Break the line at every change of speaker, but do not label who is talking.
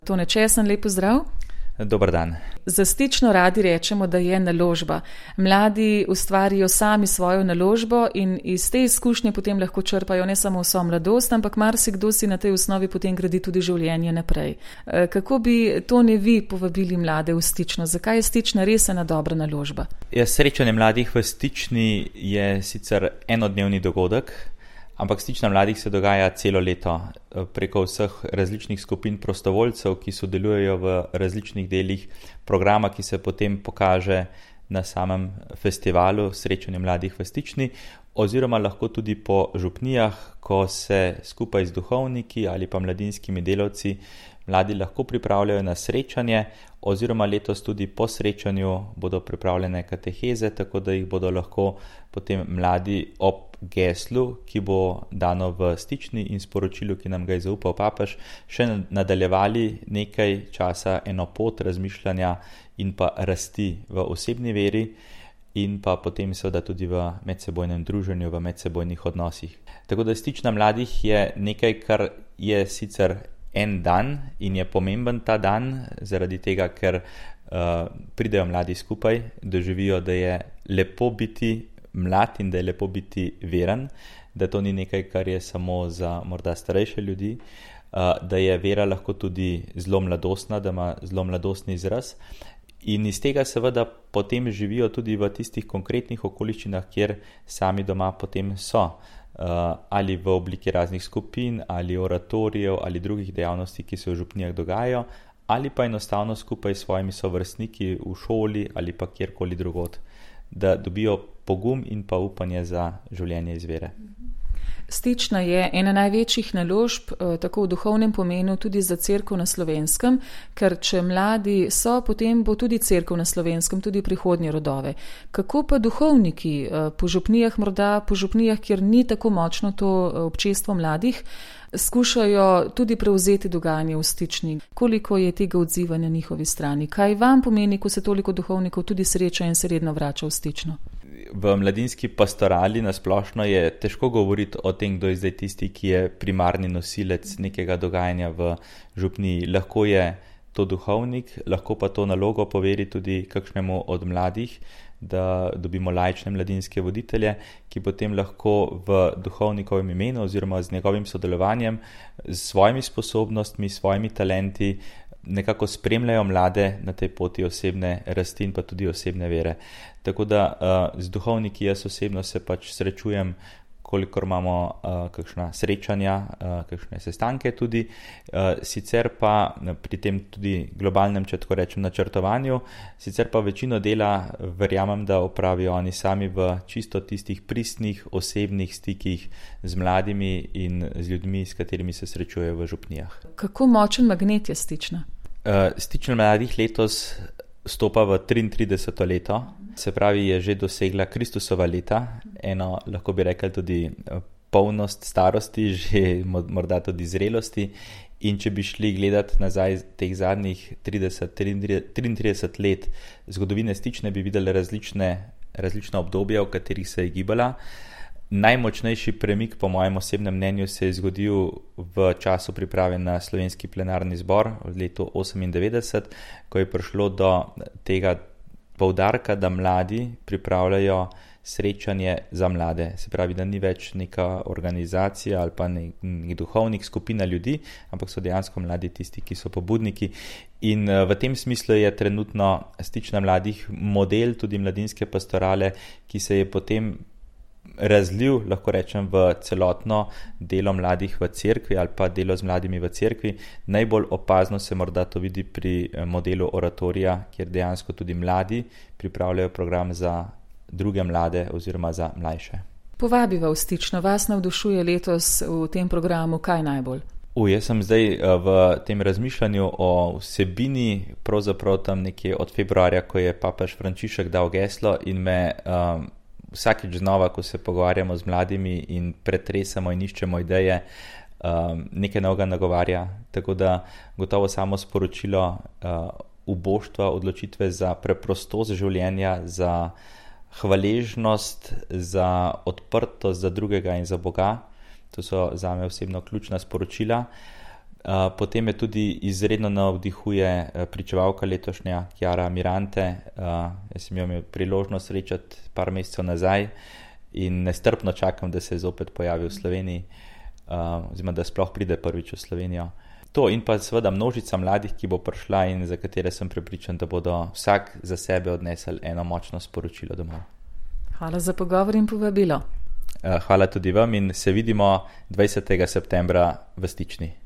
Tone Česen, lep pozdrav.
Dober dan.
Za Stično radi rečemo, da je naložba. Mladi ustvarijo sami svojo naložbo in iz te izkušnje potem lahko črpajo ne samo vso mladost, ampak marsikdo si na tej osnovi potem gradi tudi življenje naprej. Kako bi Tone vi povabili mlade v Stično? Zakaj je Stična res ena dobra naložba?
Srečanje mladih v Stični je sicer enodnevni dogodek, ampak Stična mladih se dogaja celo leto preko vseh različnih skupin prostovoljcev, ki sodelujejo v različnih delih programa, ki se potem pokaže na samem festivalu Srečanje mladih v Stični, oziroma lahko tudi po župnijah, ko se skupaj z duhovniki ali pa mladinskimi delavci mladi lahko pripravljajo na srečanje, oziroma letos tudi po srečanju bodo pripravljene kateheze, tako da jih bodo lahko potem mladi ob geslu, ki bo dano v Stični in sporočilu, ki nam ga je zaupal papež, še nadaljevali nekaj časa eno pot razmišljanja in pa rasti v osebni veri in pa potem seveda tudi v medsebojnem druženju, v medsebojnih odnosih. Tako da Stična mladih je nekaj, kar je sicer en dan in je pomemben ta dan, zaradi tega, ker pridejo mladi skupaj, doživijo, da je lepo biti mlad in da je lepo biti veren, da to ni nekaj, kar je samo za morda starejše ljudi, da je vera lahko tudi zelo mladostna, da ima zelo mladostni izraz. In iz tega seveda potem živijo tudi v tistih konkretnih okoliščinah, kjer sami doma potem so. Ali v obliki raznih skupin, ali oratorijev, ali drugih dejavnosti, ki se v župnijah dogajajo, ali pa enostavno skupaj s svojimi sovrstniki v šoli ali pa kjerkoli drugod, da dobijo pogum in pa upanje za življenje iz vere.
Stična je ena največjih naložb, tako v duhovnem pomenu, tudi za cerkev na Slovenskem, ker če mladi so, potem bo tudi cerkev na Slovenskem, tudi prihodnje rodove. Kako pa duhovniki po župnijah, morda po župnijah, kjer ni tako močno to občestvo mladih, skušajo tudi prevzeti dogajanje v Stični? Koliko je tega odziva na njihovi strani? Kaj vam pomeni, ko se toliko duhovnikov tudi sreča in se redno vrača v Stično?
V mladinski pastorali nasplošno je težko govoriti o tem, kdo je zdaj tisti, ki je primarni nosilec nekega dogajanja v župniji. Lahko je to duhovnik, lahko pa to nalogo poveri tudi kakšnemu od mladih, da dobimo laične mladinske voditelje, ki potem lahko v duhovnikovem imenu oziroma z njegovim sodelovanjem, s svojimi sposobnostmi, svojimi talenti nekako spremljajo mlade na tej poti osebne rasti in pa tudi osebne vere. Tako da z duhovniki jaz osebno se pač srečujem, kolikor imamo kakšna srečanja, kakšne sestanke tudi. Sicer pa pri tem tudi globalnem, če tako rečem, načrtovanju, sicer pa večino dela verjamem, da opravijo oni sami v čisto tistih pristnih osebnih stikih z mladimi in z ljudmi, s katerimi se srečujejo v župnijah.
Kako močen magnet je Stična?
Stična mladih letos stopa v 33. leto, se pravi, je že dosegla Kristusova leta, eno, lahko bi rekli, tudi polnost starosti, že morda tudi zrelosti. In če bi šli gledati nazaj teh zadnjih 33 let zgodovine Stične, bi videli različna obdobja, v katerih se je gibala. Najmočnejši premik, po mojem osebnem mnenju, se je zgodil v času priprave na slovenski plenarni zbor v letu 1998, ko je prišlo do tega poudarka, da mladi pripravljajo srečanje za mlade. Se pravi, da ni več neka organizacija ali pa nek duhovnik, skupina ljudi, ampak so dejansko mladi tisti, ki so pobudniki. In v tem smislu je trenutno Stična mladih model tudi mladinske pastorale, ki se je potem razlil, lahko rečem, v celotno delo mladih v cerkvi ali pa delo z mladimi v cerkvi. Najbolj opazno se morda to vidi pri modelu oratorija, kjer dejansko tudi mladi pripravljajo program za druge mlade oziroma za mlajše.
Povabiva v Stično, vas navdušuje letos v tem programu kaj najbolj?
Jaz sem zdaj v tem razmišljanju o vsebini pravzaprav tam nekje od februarja, ko je papež Frančišek dal geslo in me vsakič znova, ko se pogovarjamo z mladimi in pretresamo in iščemo ideje, nekaj novega nagovarja. Tako da gotovo samo sporočilo uboštva, odločitve za preprostost življenja, za hvaležnost, za odprtost za drugega in za Boga. To so zame osebno ključna sporočila. Potem me tudi izredno navdihuje pričevalka letošnja, Chiara Mirante. Jaz sem jo imel priložnost srečati par mesecev nazaj in nestrpno čakam, da se zopet pojavi v Sloveniji, oziroma da sploh pride prvič v Slovenijo. To in pa seveda množica mladih, ki bo prišla in za katere sem prepričan, da bodo vsak za sebe odnesli eno močno sporočilo domov.
Hvala za pogovor in povabilo.
Hvala tudi vam in se vidimo 20. septembra v Stični.